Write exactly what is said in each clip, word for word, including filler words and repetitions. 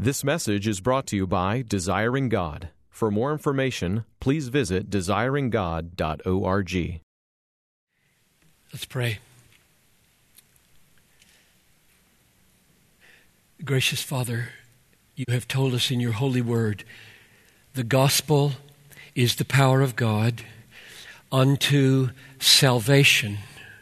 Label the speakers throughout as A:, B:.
A: This message is brought to you by Desiring God. For more information, please visit desiring god dot org.
B: Let's pray. Gracious Father, you have told us in your holy word, the gospel is the power of God unto salvation.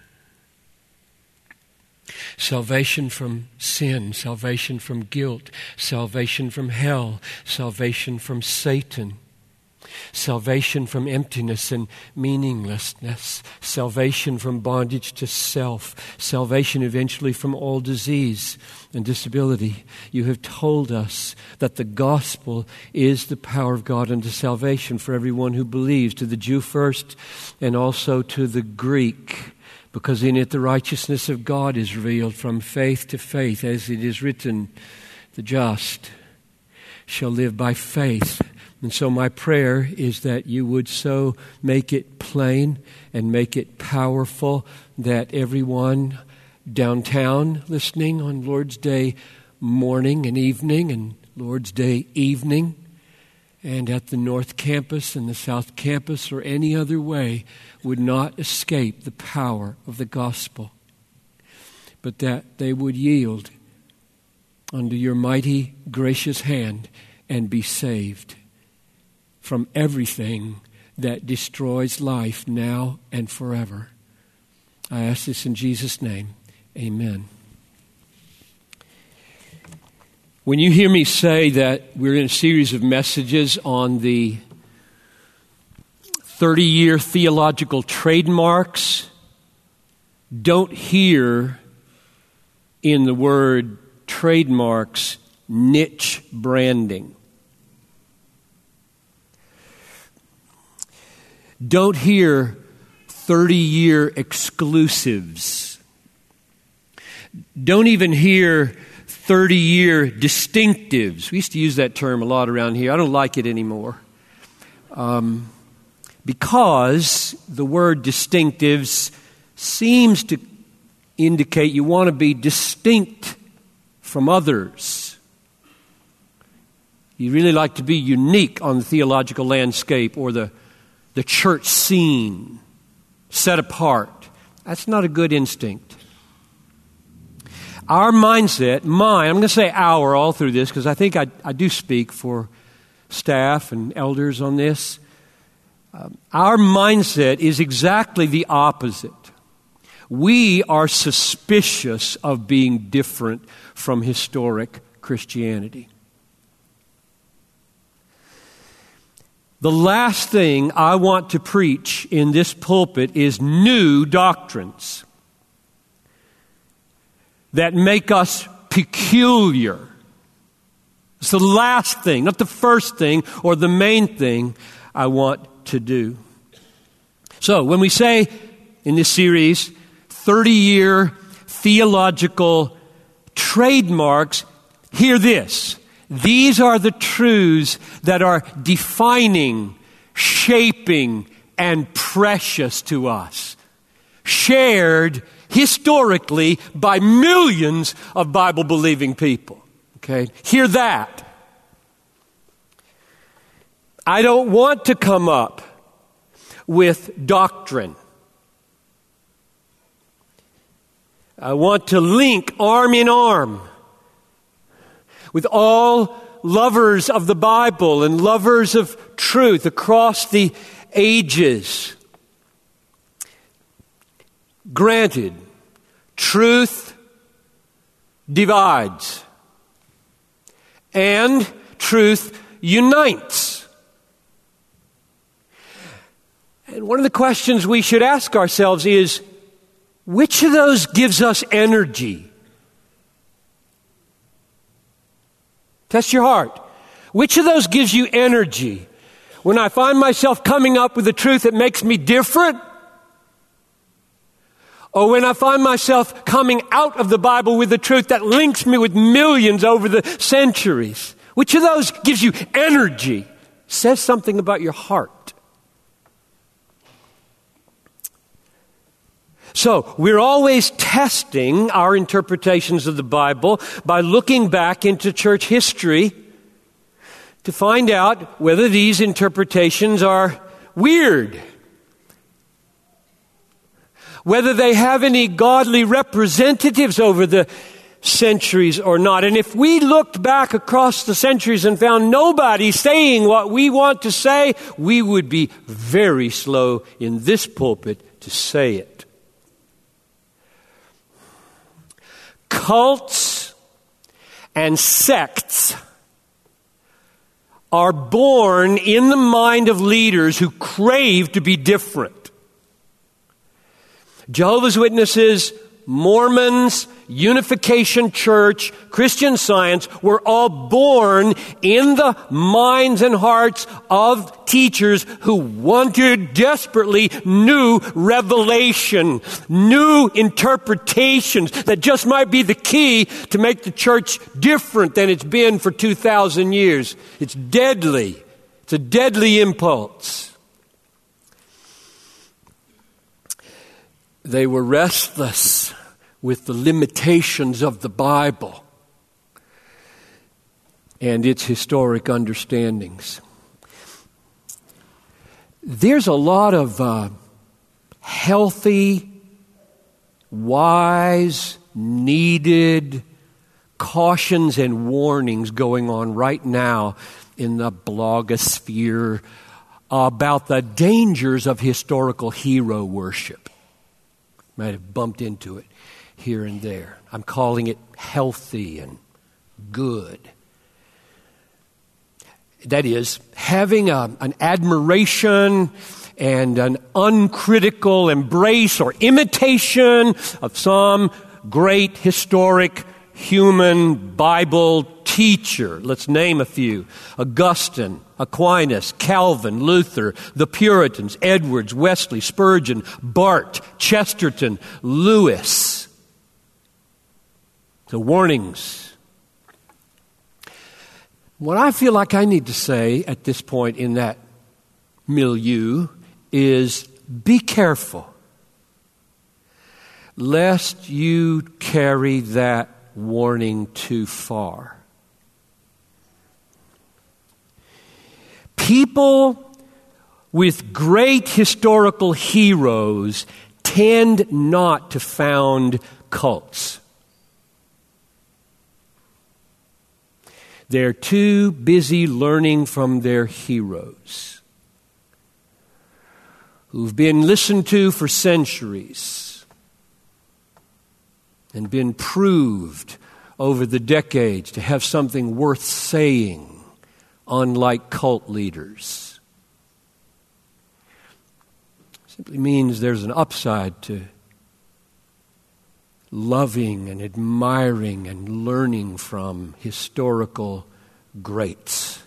B: Salvation from sin, salvation from guilt, salvation from hell, salvation from Satan, salvation from emptiness and meaninglessness, salvation from bondage to self, salvation eventually from all disease and disability. You have told us that the gospel is the power of God unto salvation for everyone who believes, to the Jew first and also to the Greek. Because in it the righteousness of God is revealed from faith to faith, as it is written, the just shall live by faith. And so my prayer is that you would so make it plain and make it powerful that everyone downtown listening on Lord's Day morning and evening and Lord's Day evening, and at the North Campus and the South Campus or any other way, would not escape the power of the gospel, but that they would yield under your mighty, gracious hand and be saved from everything that destroys life now and forever. I ask this in Jesus' name. Amen. When you hear me say that we're in a series of messages on the thirty-year theological trademarks, don't hear in the word trademarks niche branding. Don't hear thirty-year exclusives. Don't even hear thirty-year distinctives. We used to use that term a lot around here. I don't like it anymore. Um, because the word distinctives seems to indicate you want to be distinct from others. You really like to be unique on the theological landscape or the, the church scene, set apart. That's not a good instinct. Our mindset, mine, I'm going to say our all through this because I think I, I do speak for staff and elders on this. Um, our mindset is exactly the opposite. We are suspicious of being different from historic Christianity. The last thing I want to preach in this pulpit is new doctrines that make us peculiar. It's the last thing, not the first thing or the main thing I want to do. So when we say in this series, thirty-year theological trademarks, hear this. These are the truths that are defining, shaping, and precious to us. Shared historically by millions of Bible-believing people. Okay? Hear that. I don't want to come up with doctrine. I want to link arm in arm with all lovers of the Bible and lovers of truth across the ages. Granted, truth divides and truth unites. And one of the questions we should ask ourselves is, which of those gives us energy? Test your heart. Which of those gives you energy? When I find myself coming up with a truth that makes me different? Or when I find myself coming out of the Bible with a truth that links me with millions over the centuries? Which of those gives you energy? Says something about your heart. So, we're always testing our interpretations of the Bible by looking back into church history to find out whether these interpretations are weird, whether they have any godly representatives over the centuries or not. And if we looked back across the centuries and found nobody saying what we want to say, we would be very slow in this pulpit to say it. Cults and sects are born in the mind of leaders who crave to be different. Jehovah's Witnesses, Mormons, Unification Church, Christian Science were all born in the minds and hearts of teachers who wanted desperately new revelation, new interpretations that just might be the key to make the church different than it's been for two thousand years. It's deadly. It's a deadly impulse. They were restless with the limitations of the Bible and its historic understandings. There's a lot of uh, healthy, wise, needed cautions and warnings going on right now in the blogosphere about the dangers of historical hero worship. Might have bumped into it here and there. I'm calling it healthy and good. That is, having a, an admiration and an uncritical embrace or imitation of some great historic human Bible teacher. Let's name a few. Augustine, Aquinas, Calvin, Luther, the Puritans, Edwards, Wesley, Spurgeon, Barth, Chesterton, Lewis. The warnings. What I feel like I need to say at this point in that milieu is be careful, lest you carry that warning too far. People with great historical heroes tend not to found cults. They're too busy learning from their heroes, who've been listened to for centuries and been proved over the decades to have something worth saying, unlike cult leaders. Simply means there's an upside to loving and admiring and learning from historical greats.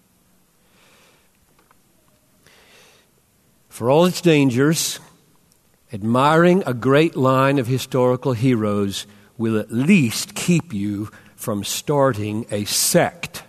B: For all its dangers, admiring a great line of historical heroes will at least keep you from starting a sect.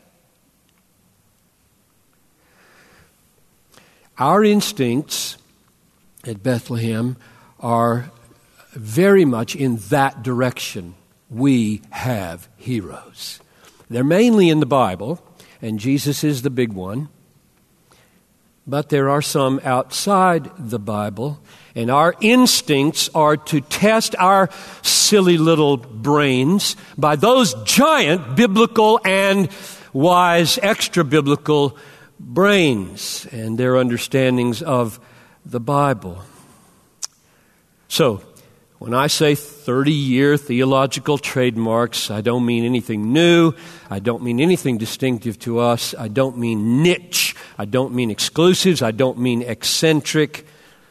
B: Our instincts at Bethlehem are very much in that direction. We have heroes. They're mainly in the Bible, and Jesus is the big one. But there are some outside the Bible, and our instincts are to test our silly little brains by those giant biblical and wise extra-biblical brains and their understandings of the Bible. So, when I say thirty-year theological trademarks, I don't mean anything new. I don't mean anything distinctive to us. I don't mean niche. I don't mean exclusives. I don't mean eccentric.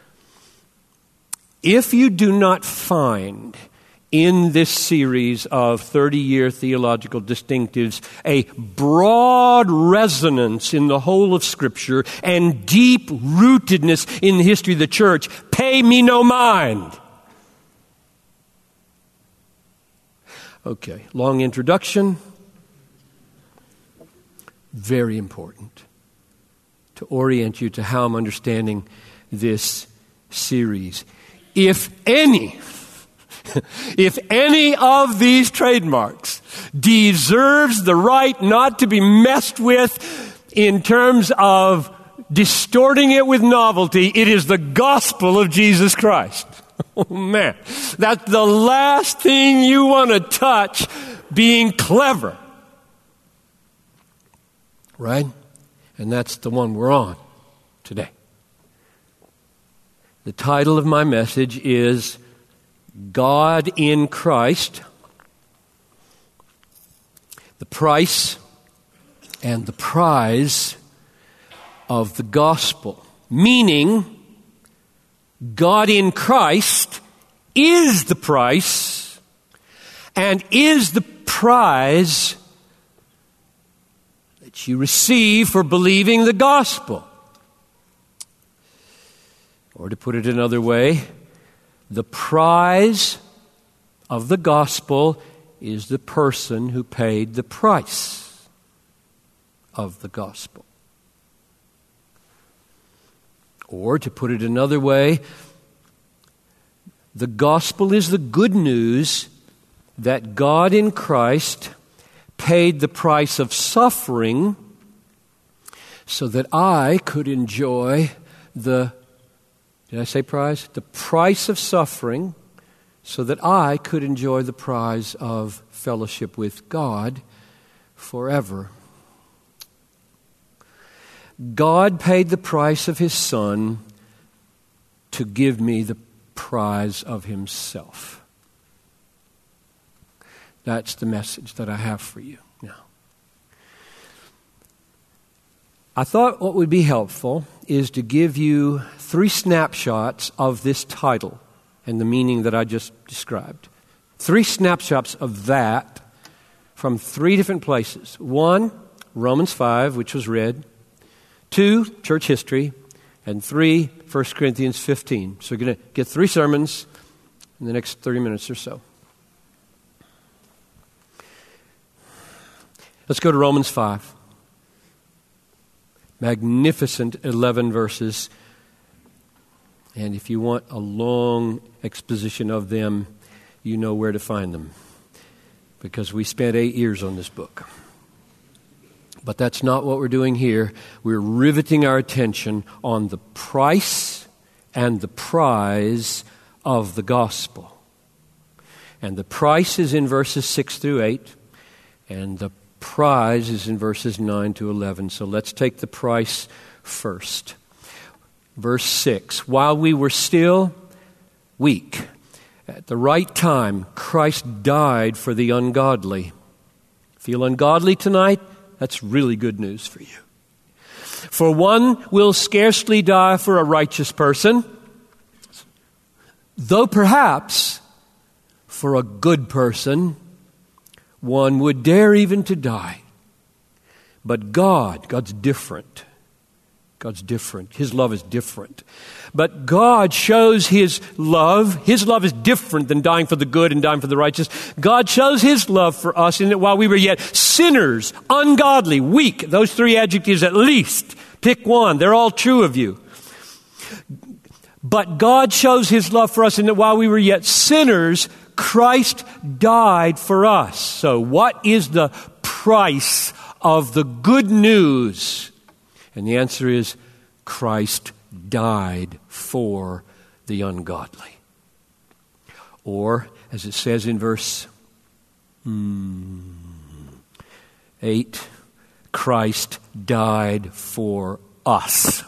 B: If you do not find in this series of thirty-year theological distinctives a broad resonance in the whole of Scripture and deep rootedness in the history of the church, pay me no mind. Okay, long introduction. Very important to orient you to how I'm understanding this series. if any, if any of these trademarks deserves the right not to be messed with in terms of distorting it with novelty, it is the gospel of Jesus Christ. Oh man, that's the last thing you want to touch being clever. Right? And that's the one we're on today. The title of my message is God in Christ, the price and the prize of the gospel. Meaning, God in Christ is the price and is the prize that you receive for believing the gospel. Or to put it another way, the prize of the gospel is the person who paid the price of the gospel. Or to put it another way, the gospel is the good news that God in Christ paid the price of suffering so that I could enjoy the, did I say prize? The price of suffering so that I could enjoy the prize of fellowship with God forever. God paid the price of His Son to give me the prize of Himself. That's the message that I have for you now. I thought what would be helpful is to give you three snapshots of this title and the meaning that I just described. Three snapshots of that from three different places. One, Romans five, which was read. Two, church history. And three, First Corinthians fifteen. So you're going to get three sermons in the next thirty minutes or so. Let's go to Romans five. Magnificent eleven verses. And if you want a long exposition of them, you know where to find them. Because we spent eight years on this book. But that's not what we're doing here. We're riveting our attention on the price and the prize of the gospel. And the price is in verses six through eight, and the prize is in verses nine to eleven. So let's take the price first. Verse six, while we were still weak, at the right time, Christ died for the ungodly. Feel ungodly tonight? That's really good news for you. For one will scarcely die for a righteous person, though perhaps for a good person one would dare even to die. But God, God's different. God's different. His love is different. But God shows His love. His love is different than dying for the good and dying for the righteous. God shows His love for us in that while we were yet sinners, ungodly, weak, those three adjectives at least, pick one. They're all true of you. But God shows His love for us in that while we were yet sinners, Christ died for us. So what is the price of the good news? And the answer is Christ died for the ungodly. Or, as it says in verse hmm, eight, Christ died for us.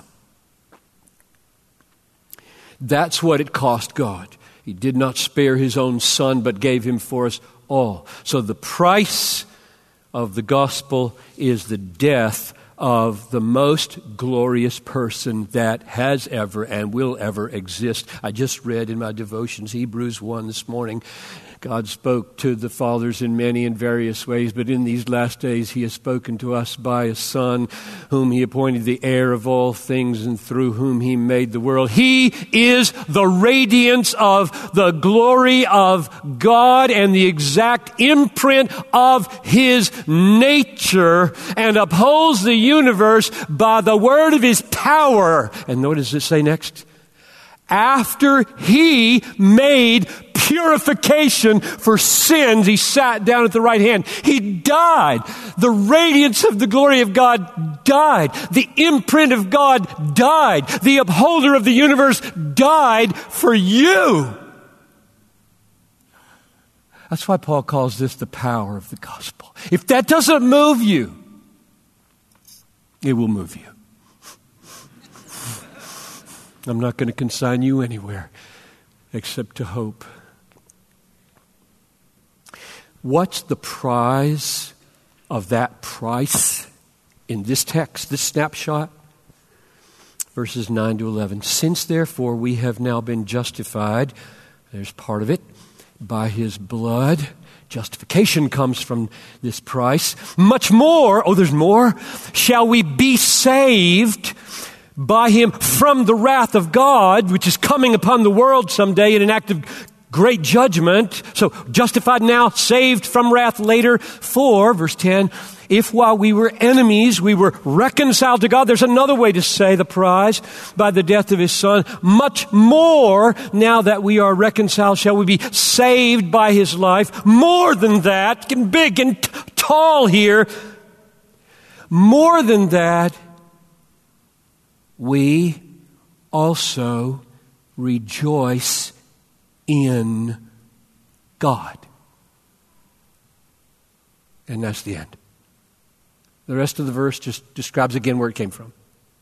B: That's what it cost God. He did not spare His own Son, but gave Him for us all. So the price of the gospel is the death of the most glorious person that has ever and will ever exist. I just read in my devotions, Hebrews one this morning. God spoke to the fathers in many and various ways, but in these last days He has spoken to us by a Son, whom He appointed the heir of all things and through whom He made the world. He is the radiance of the glory of God and the exact imprint of His nature, and upholds the universe by the word of His power. And what does it say next? After he made purification for sins, he sat down at the right hand. He died. The radiance of the glory of God died. The imprint of God died. The upholder of the universe died for you. That's why Paul calls this the power of the gospel. If that doesn't move you, it will move you. I'm not going to consign you anywhere except to hope. What's the prize of that price in this text, this snapshot? Verses nine to eleven. Since therefore we have now been justified, there's part of it, by his blood. Justification comes from this price. Much more, oh there's more, shall we be saved by him from the wrath of God, which is coming upon the world someday in an act of great judgment. So justified now, saved from wrath later. For, verse ten, if while we were enemies, we were reconciled to God. There's another way to say the prize, by the death of his Son. Much more, now that we are reconciled, shall we be saved by his life. More than that, getting big and t- tall here. More than that, we also rejoice in God. And that's the end. The rest of the verse just describes again where it came from.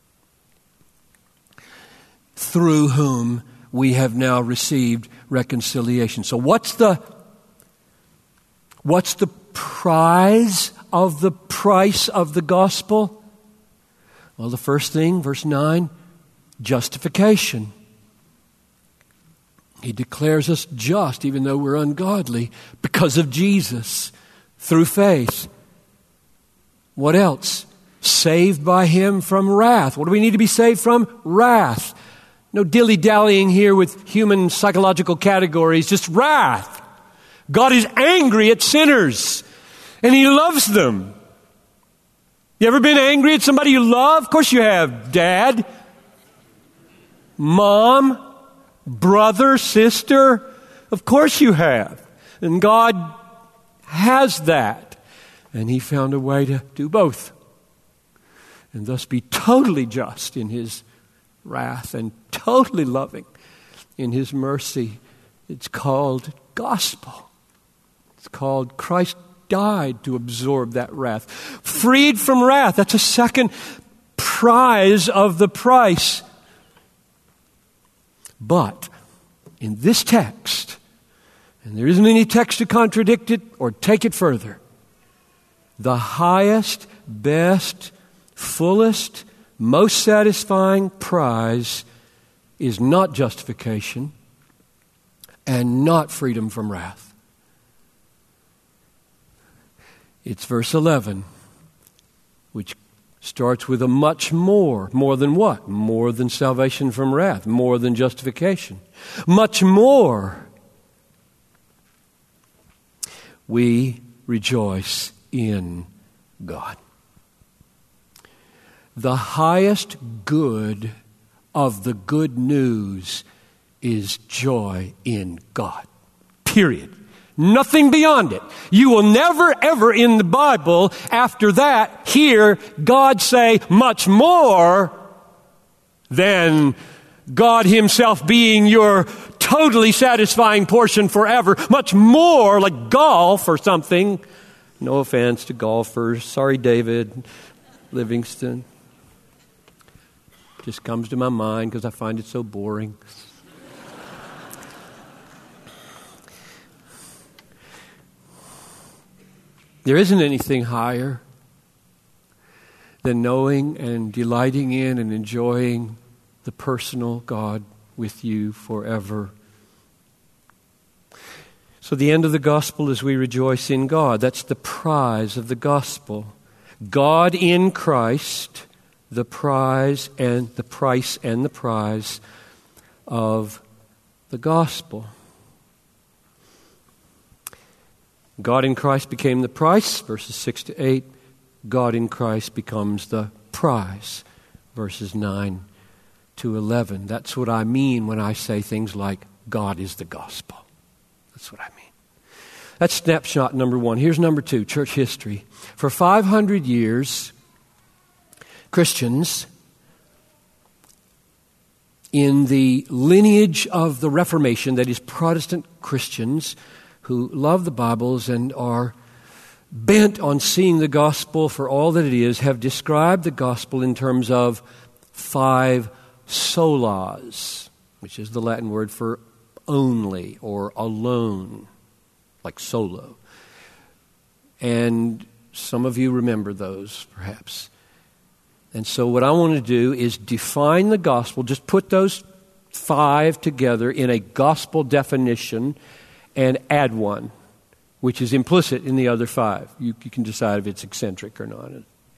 B: Through whom we have now received reconciliation. So what's the what's the prize of the price of the gospel? Well, the first thing, verse nine, justification. He declares us just, even though we're ungodly, because of Jesus, through faith. What else? Saved by him from wrath. What do we need to be saved from? Wrath. No dilly-dallying here with human psychological categories, just wrath. God is angry at sinners, and he loves them. You ever been angry at somebody you love? Of course you have. Dad, mom, brother, sister. Of course you have. And God has that. And he found a way to do both. And thus be totally just in his wrath and totally loving in his mercy. It's called gospel. It's called Christ died to absorb that wrath. Freed from wrath. That's a second prize of the price. But in this text, and there isn't any text to contradict it or take it further, the highest, best, fullest, most satisfying prize is not justification and not freedom from wrath. It's verse eleven, which starts with a much more. More than what? More than salvation from wrath. More than justification. Much more. We rejoice in God. The highest good of the good news is joy in God. Period. Nothing beyond it. You will never, ever in the Bible, after that, hear God say much more than God himself being your totally satisfying portion forever. Much more like golf or something. No offense to golfers. Sorry, David Livingston. Just comes to my mind because I find it so boring. There isn't anything higher than knowing and delighting in and enjoying the personal God with you forever. So the end of the gospel is we rejoice in God. That's the prize of the gospel. God in Christ, the prize and the price and the prize of the gospel. God in Christ became the price, verses six to eight. God in Christ becomes the prize, verses nine to eleven. That's what I mean when I say things like, God is the gospel. That's what I mean. That's snapshot number one. Here's number two, church history. For five hundred years, Christians in the lineage of the Reformation, that is Protestant Christians who love the Bibles and are bent on seeing the gospel for all that it is, have described the gospel in terms of five solas, which is the Latin word for only or alone, like solo. And some of you remember those, perhaps. And so what I want to do is define the gospel, just put those five together in a gospel definition and add one, which is implicit in the other five. You, you can decide if it's eccentric or not.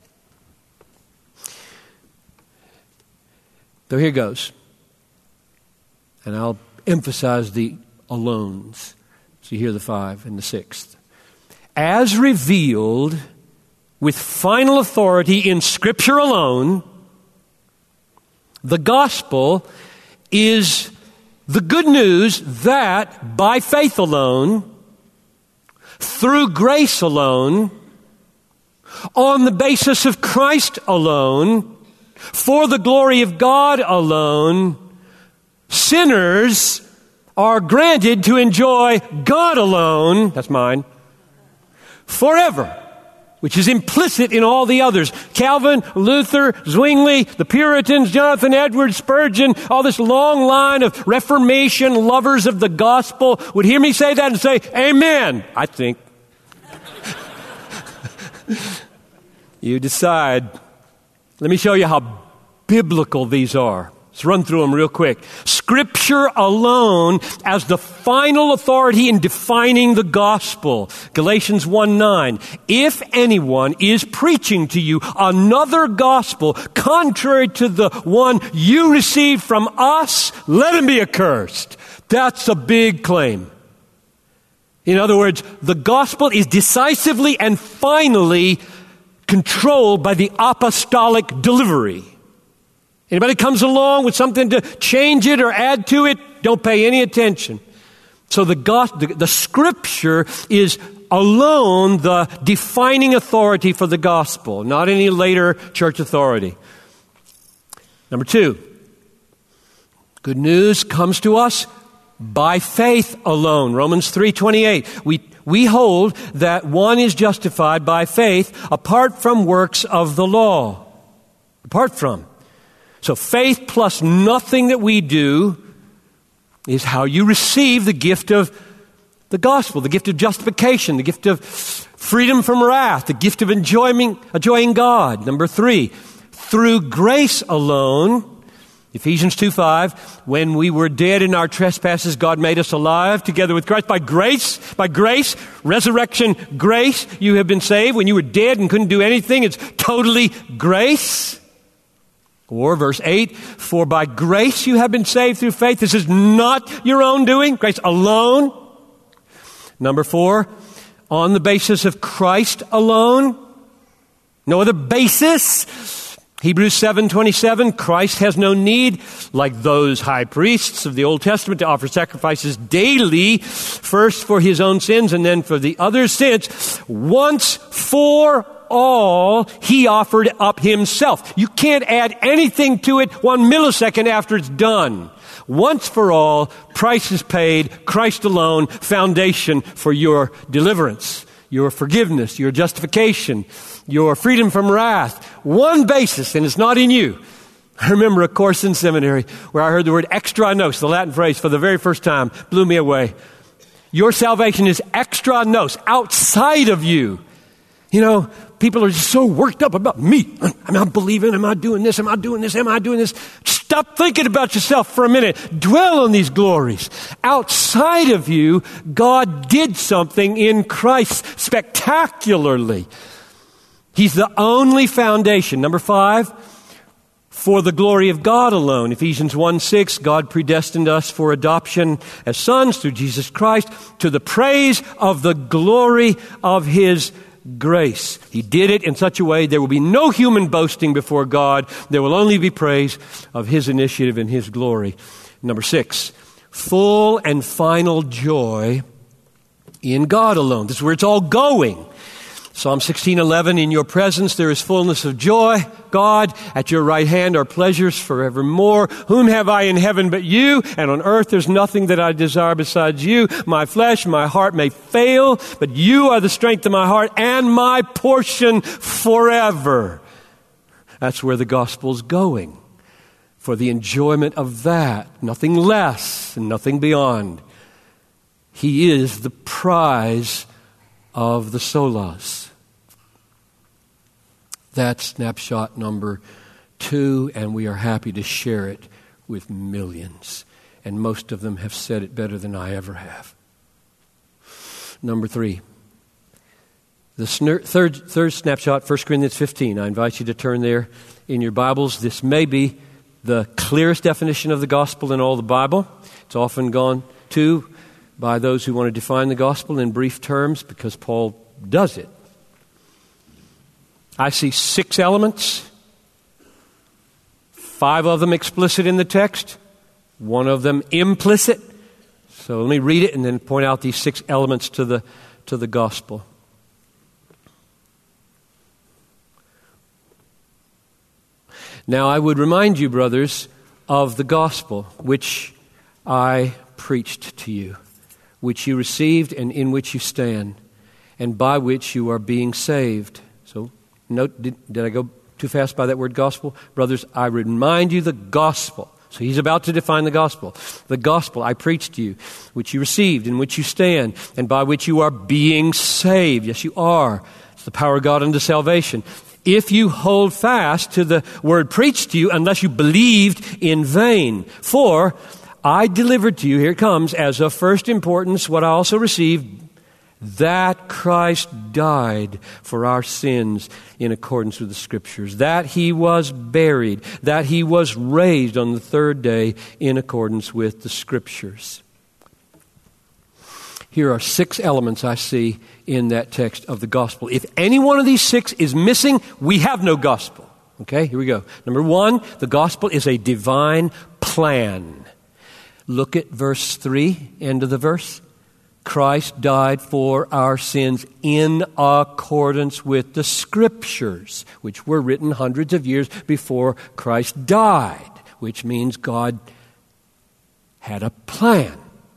B: So here goes. And I'll emphasize the alones. So you hear the five and the sixth. As revealed with final authority in Scripture alone, the gospel is the good news that by faith alone, through grace alone, on the basis of Christ alone, for the glory of God alone, sinners are granted to enjoy God alone, that's mine, forever, which is implicit in all the others. Calvin, Luther, Zwingli, the Puritans, Jonathan Edwards, Spurgeon, all this long line of Reformation lovers of the gospel would hear me say that and say, amen, I think. You decide. Let me show you how biblical these are. Let's run through them real quick. Scripture alone as the final authority in defining the gospel. Galatians one nine. If anyone is preaching to you another gospel contrary to the one you received from us, let him be accursed. That's a big claim. In other words, the gospel is decisively and finally controlled by the apostolic delivery. Anybody comes along with something to change it or add to it, don't pay any attention. So the, gospel, the, the Scripture is alone the defining authority for the gospel, not any later church authority. Number two, good news comes to us by faith alone. Romans three twenty-eight. We we hold that one is justified by faith apart from works of the law. Apart from. So faith plus nothing that we do is how you receive the gift of the gospel, the gift of justification, the gift of freedom from wrath, the gift of enjoying, enjoying God. Number three, through grace alone. Ephesians two five, when we were dead in our trespasses, God made us alive together with Christ. By grace, by grace, resurrection grace, you have been saved. When you were dead and couldn't do anything, it's totally grace. Or verse eight, for by grace you have been saved through faith. This is not your own doing, grace alone. Number four, on the basis of Christ alone. No other basis. Hebrews seven twenty-seven, Christ has no need, like those high priests of the Old Testament, to offer sacrifices daily, first for his own sins and then for the others' sins. Once for all, he offered up himself. You can't add anything to it one millisecond after it's done. Once for all, price is paid, Christ alone, foundation for your deliverance, your forgiveness, your justification, your freedom from wrath. One basis, and it's not in you. I remember a course in seminary where I heard the word extra nos, the Latin phrase, for the very first time. Blew me away. Your salvation is extra nos, outside of you. You know, people are just so worked up about me. Am I believing? Am I doing this? Am I doing this? Am I doing this? Stop thinking about yourself for a minute. Dwell on these glories. Outside of you, God did something in Christ spectacularly. He's the only foundation. Number five, for the glory of God alone. Ephesians one six, God predestined us for adoption as sons through Jesus Christ to the praise of the glory of his grace. He did it in such a way there will be no human boasting before God. There will only be praise of His initiative and His glory. Number six, full and final joy in God alone. This is where it's all going. Psalm sixteen eleven, in your presence there is fullness of joy. God, at your right hand are pleasures forevermore. Whom have I in heaven but you? And on earth there's nothing that I desire besides you. My flesh, my heart may fail, but you are the strength of my heart and my portion forever. That's where the gospel's going. For the enjoyment of that, nothing less and nothing beyond. He is the prize of the solas. That's snapshot number two, and we are happy to share it with millions. And most of them have said it better than I ever have. Number three. The snir- third, third snapshot, First Corinthians fifteen. I invite you to turn there in your Bibles. This may be the clearest definition of the gospel in all the Bible. It's often gone to by those who want to define the gospel in brief terms because Paul does it. I see six elements, five of them explicit in the text, one of them implicit. So let me read it and then point out these six elements to the, to the gospel. Now I would remind you, brothers, of the gospel which I preached to you, which you received and in which you stand, and by which you are being saved. So, note, did, did I go too fast by that word gospel? Brothers, I remind you the gospel. So he's about to define the gospel. The gospel I preached to you, which you received, in which you stand, and by which you are being saved. Yes, you are. It's the power of God unto salvation. If you hold fast to the word preached to you, unless you believed in vain. For I delivered to you, here it comes, as of first importance, what I also received, that Christ died for our sins in accordance with the Scriptures, that He was buried, that He was raised on the third day in accordance with the Scriptures. Here are six elements I see in that text of the gospel. If any one of these six is missing, we have no gospel. Okay, here we go. Number one, the gospel is a divine plan. Look at verse three, end of the verse. Christ died for our sins in accordance with the Scriptures, which were written hundreds of years before Christ died, which means God had a plan.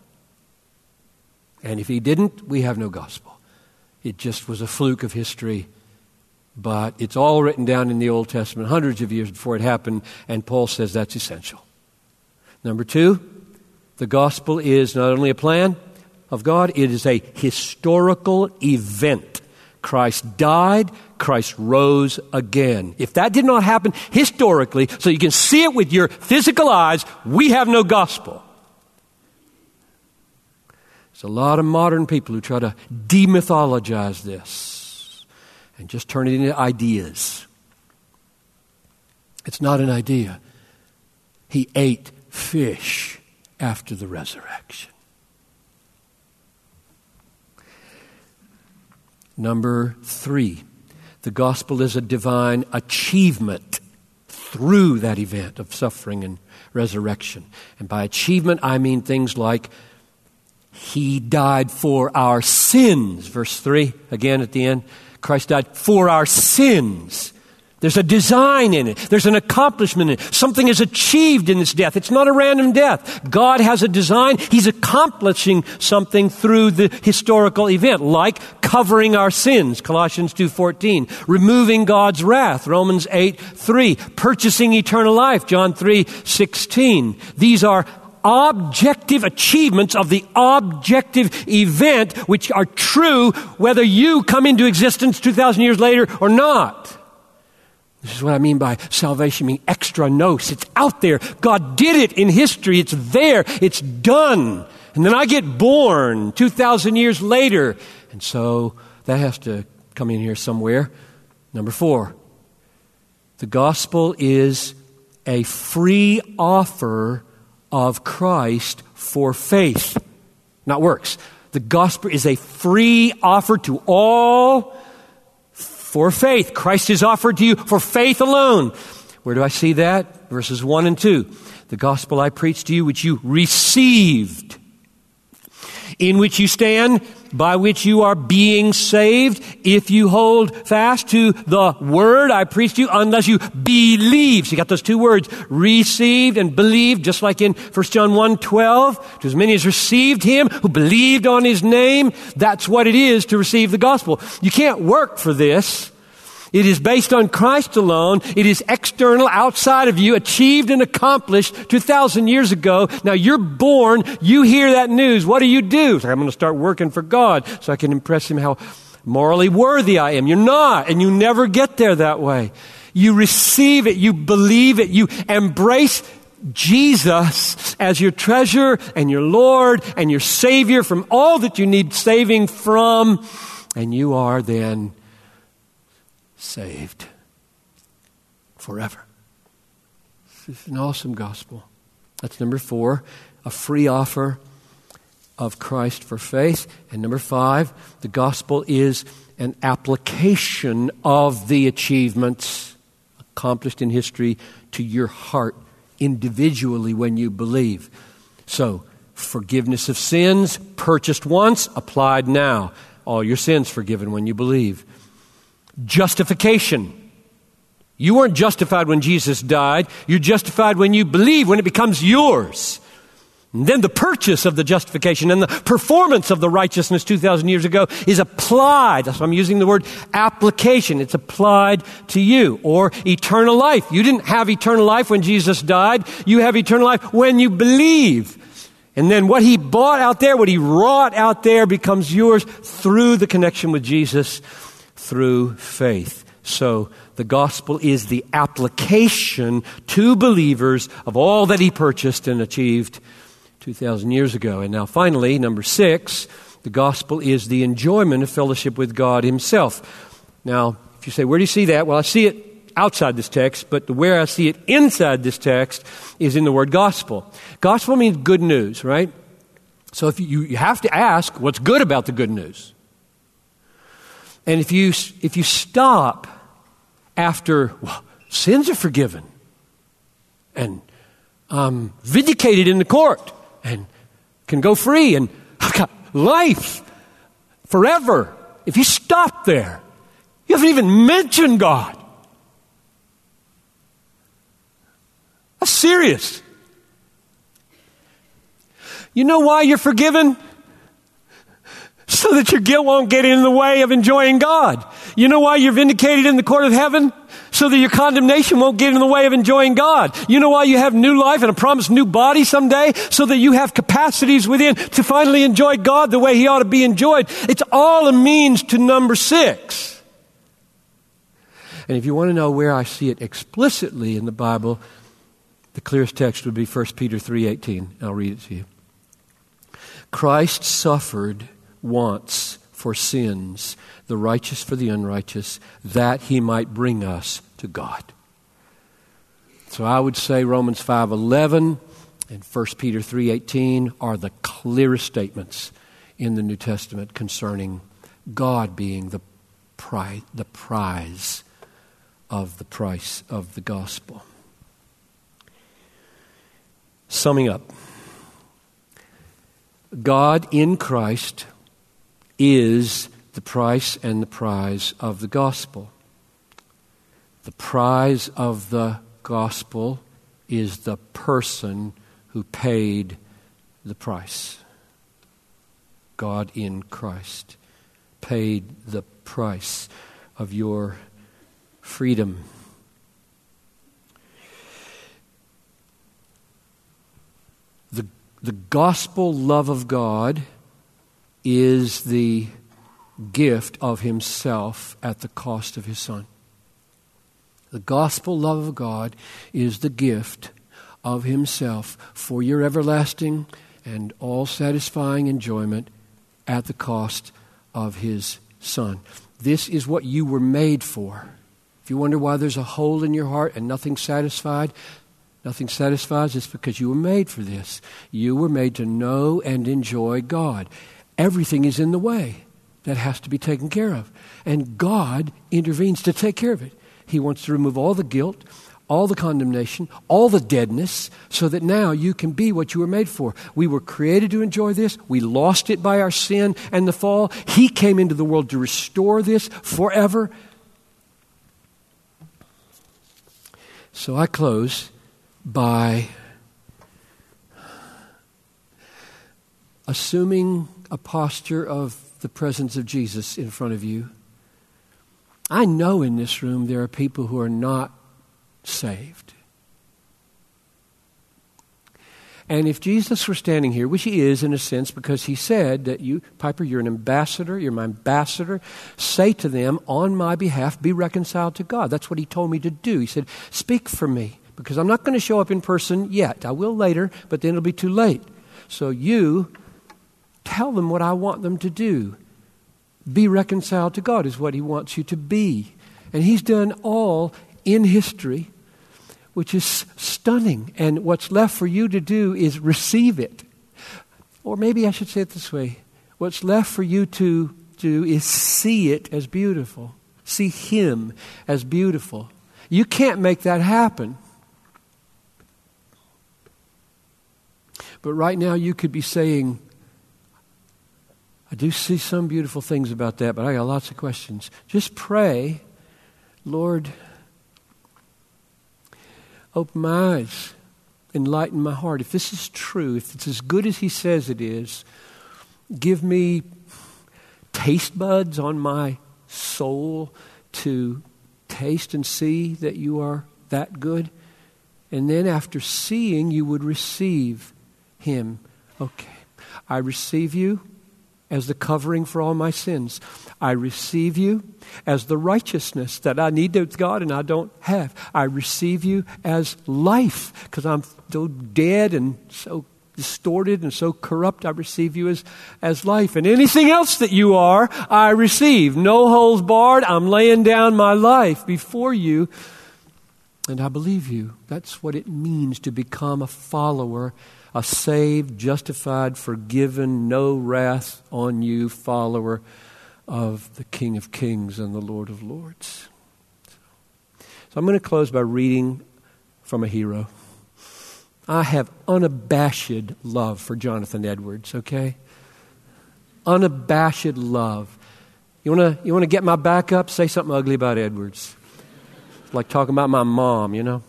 B: And if He didn't, we have no gospel. It just was a fluke of history, but it's all written down in the Old Testament hundreds of years before it happened, and Paul says that's essential. Number two, the gospel is not only a plan of God, it is a historical event. Christ died, Christ rose again. If that did not happen historically, so you can see it with your physical eyes, we have no gospel. There's a lot of modern people who try to demythologize this and just turn it into ideas. It's not an idea. He ate fish after the resurrection. Number three, the gospel is a divine achievement through that event of suffering and resurrection. And by achievement, I mean things like He died for our sins. Verse three, again at the end, Christ died for our sins. There's a design in it. There's an accomplishment in it. Something is achieved in this death. It's not a random death. God has a design. He's accomplishing something through the historical event, like covering our sins, Colossians two fourteen, removing God's wrath, Romans eight three, purchasing eternal life, John three sixteen. These are objective achievements of the objective event which are true whether you come into existence two thousand years later or not. This is what I mean by salvation being extra nos. It's out there. God did it in history. It's there. It's done. And then I get born two thousand years later. And so that has to come in here somewhere. Number four, the gospel is a free offer of Christ for faith, not works. The gospel is a free offer to all For faith. Christ is offered to you for faith alone. Where do I see that? Verses one and two. The gospel I preached to you, which you received, in which you stand, by which you are being saved, if you hold fast to the word I preached to you, unless you believe. So you got those two words, received and believed, just like in First John one twelve. To as many as received him, who believed on his name, that's what it is to receive the gospel. You can't work for this. It is based on Christ alone. It is external, outside of you, achieved and accomplished two thousand years ago. Now you're born, you hear that news. What do you do? So I'm going to start working for God so I can impress him how morally worthy I am. You're not, and you never get there that way. You receive it, you believe it, you embrace Jesus as your treasure and your Lord and your Savior from all that you need saving from, and you are then saved forever. This is an awesome gospel. That's number four, a free offer of Christ for faith. And number five, the gospel is an application of the achievements accomplished in history to your heart individually when you believe. So, forgiveness of sins, purchased once, applied now. All your sins forgiven when you believe. Justification. You weren't justified when Jesus died. You're justified when you believe, when it becomes yours. And then the purchase of the justification and the performance of the righteousness two thousand years ago is applied. That's why I'm using the word application. It's applied to you. Or eternal life. You didn't have eternal life when Jesus died. You have eternal life when you believe. And then what he bought out there, what he wrought out there becomes yours through the connection with Jesus, through faith. So the gospel is the application to believers of all that he purchased and achieved two thousand years ago. And now finally, number six, the gospel is the enjoyment of fellowship with God himself. Now, if you say, where do you see that? Well, I see it outside this text, but where I see it inside this text is in the word gospel. Gospel means good news, right? So if you, you have to ask, what's good about the good news? And if you if you stop after, well, sins are forgiven and um, vindicated in the court and can go free and I've got life forever. If you stop there, you haven't even mentioned God. That's serious. You know why you're forgiven? So that your guilt won't get in the way of enjoying God. You know why you're vindicated in the court of heaven? So that your condemnation won't get in the way of enjoying God. You know why you have new life and a promised new body someday? So that you have capacities within to finally enjoy God the way he ought to be enjoyed. It's all a means to number six. And if you want to know where I see it explicitly in the Bible, the clearest text would be First Peter three eighteen. I'll read it to you. Christ suffered once for sins, the righteous for the unrighteous, that he might bring us to God. So I would say Romans five eleven and First Peter three eighteen are the clearest statements in the New Testament concerning God being the prize, the prize of the price of the gospel. Summing up, God in Christ is the price and the prize of the gospel. The prize of the gospel is the person who paid the price. God in Christ paid the price of your freedom. The, the gospel love of God is the gift of himself at the cost of his Son. The gospel love of God is the gift of himself for your everlasting and all-satisfying enjoyment at the cost of his Son. This is what you were made for. If you wonder why there's a hole in your heart and nothing satisfied, nothing satisfies, it's because you were made for this. You were made to know and enjoy God. Everything is in the way. that has to be taken care of. And God intervenes to take care of it. He wants to remove all the guilt, all the condemnation, all the deadness, so that now you can be what you were made for. We were created to enjoy this. We lost it by our sin and the fall. He came into the world to restore this forever. So I close by assuming a posture of the presence of Jesus in front of you. I know in this room there are people who are not saved. And if Jesus were standing here, which he is in a sense, because he said that you, Piper, you're an ambassador, you're my ambassador, say to them on my behalf, be reconciled to God. That's what he told me to do. He said, speak for me, because I'm not going to show up in person yet. I will later, but then it'll be too late. So you tell them what I want them to do. Be reconciled to God is what he wants you to be. And he's done all in history, which is stunning. And what's left for you to do is receive it. Or maybe I should say it this way. What's left for you to do is see it as beautiful. See him as beautiful. You can't make that happen. But right now you could be saying, I do see some beautiful things about that, but I got lots of questions. Just pray, Lord, open my eyes, enlighten my heart. If this is true, if it's as good as he says it is, give me taste buds on my soul to taste and see that you are that good. And then after seeing, you would receive him. Okay, I receive you as the covering for all my sins. I receive you as the righteousness that I need to God and I don't have. I receive you as life because I'm so dead and so distorted and so corrupt. I receive you as, as life. And anything else that you are, I receive. No holds barred. I'm laying down my life before you and I believe you. That's what it means to become a follower, a saved, justified, forgiven, no wrath on you follower of the King of Kings and the Lord of Lords. So I'm going to close by reading from a hero. I have unabashed love for Jonathan Edwards, okay? Unabashed love. You want to you want to get my back up? Say something ugly about Edwards. It's like talking about my mom, you know?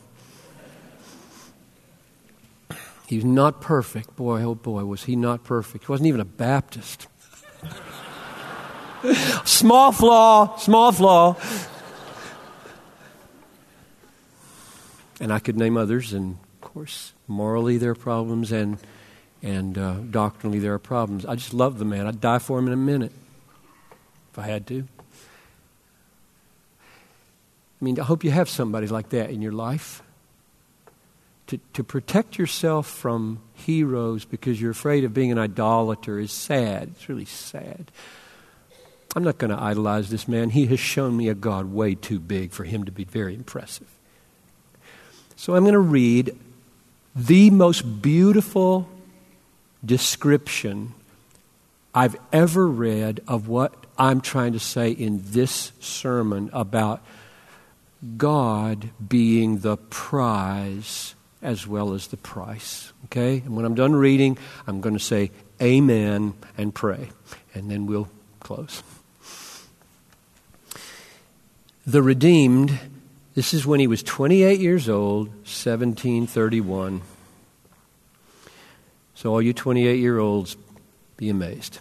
B: He's not perfect. Boy, oh boy, was he not perfect. He wasn't even a Baptist. Small flaw, small flaw. And I could name others, and of course, morally there are problems, and and uh, doctrinally there are problems. I just love the man. I'd die for him in a minute if I had to. I mean, I hope you have somebody like that in your life. To, to protect yourself from heroes because you're afraid of being an idolater is sad. It's really sad. I'm not going to idolize this man. He has shown me a God way too big for him to be very impressive. So I'm going to read the most beautiful description I've ever read of what I'm trying to say in this sermon about God being the prize as well as the price. Okay? And when I'm done reading, I'm going to say amen and pray. And then we'll close. The redeemed, this is when he was twenty-eight years old, seventeen thirty-one. So all you twenty-eight-year-olds, be amazed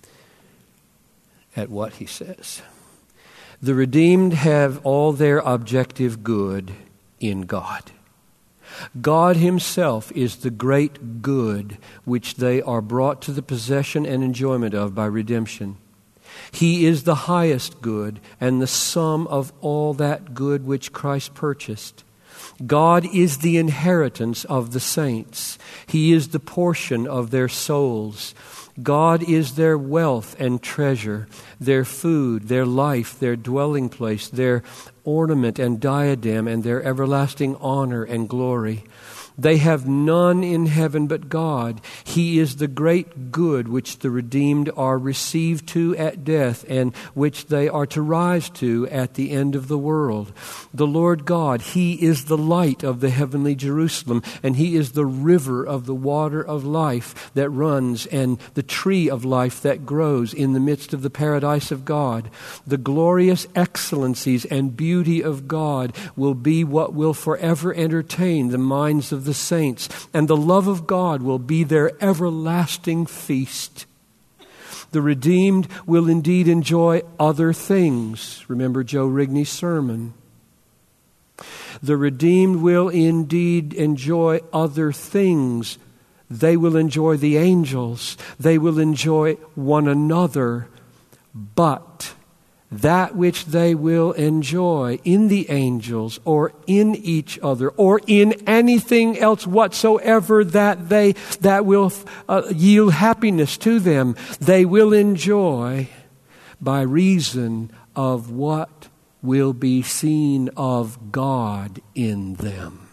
B: at what he says. The redeemed have all their objective good in God. God himself is the great good which they are brought to the possession and enjoyment of by redemption. He is the highest good and the sum of all that good which Christ purchased. God is the inheritance of the saints. He is the portion of their souls. God is their wealth and treasure, their food, their life, their dwelling place, their ornament and diadem, and their everlasting honor and glory. They have none in heaven but God. He is the great good which the redeemed are received to at death, and which they are to rise to at the end of the world. The Lord God, He is the light of the heavenly Jerusalem, and He is the river of the water of life that runs, and the tree of life that grows in the midst of the paradise of God. The glorious excellencies and beauty of God will be what will forever entertain the minds of the saints, and the love of God will be their everlasting feast. The redeemed will indeed enjoy other things. Remember Joe Rigney's sermon. The redeemed will indeed enjoy other things. They will enjoy the angels. They will enjoy one another. But that which they will enjoy in the angels or in each other or in anything else whatsoever that they that will uh, yield happiness to them, they will enjoy by reason of what will be seen of God in them.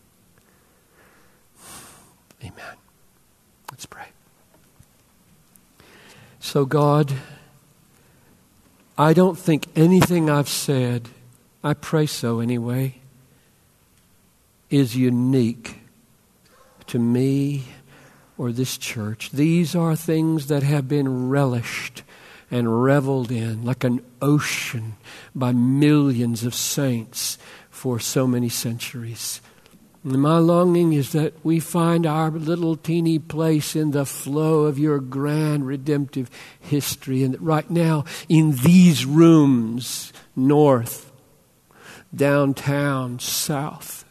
B: Amen. Let's pray. So God, I don't think anything I've said, I pray so anyway, is unique to me or this church. These are things that have been relished and reveled in like an ocean by millions of saints for so many centuries. And my longing is that we find our little teeny place in the flow of your grand redemptive history, and that right now in these rooms, north, downtown, south,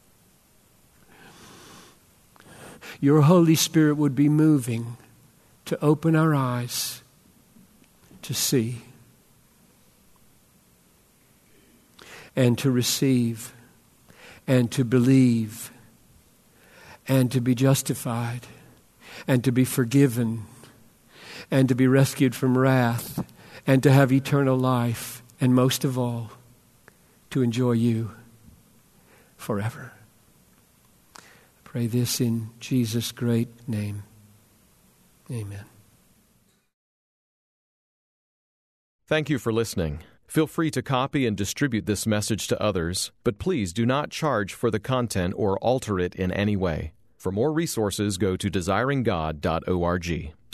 B: your Holy Spirit would be moving to open our eyes to see and to receive and to believe, and to be justified, and to be forgiven, and to be rescued from wrath, and to have eternal life, and most of all, to enjoy you forever. I pray this in Jesus' great name. Amen.
A: Thank you for listening. Feel free to copy and distribute this message to others, but please do not charge for the content or alter it in any way. For more resources, go to desiring god dot org.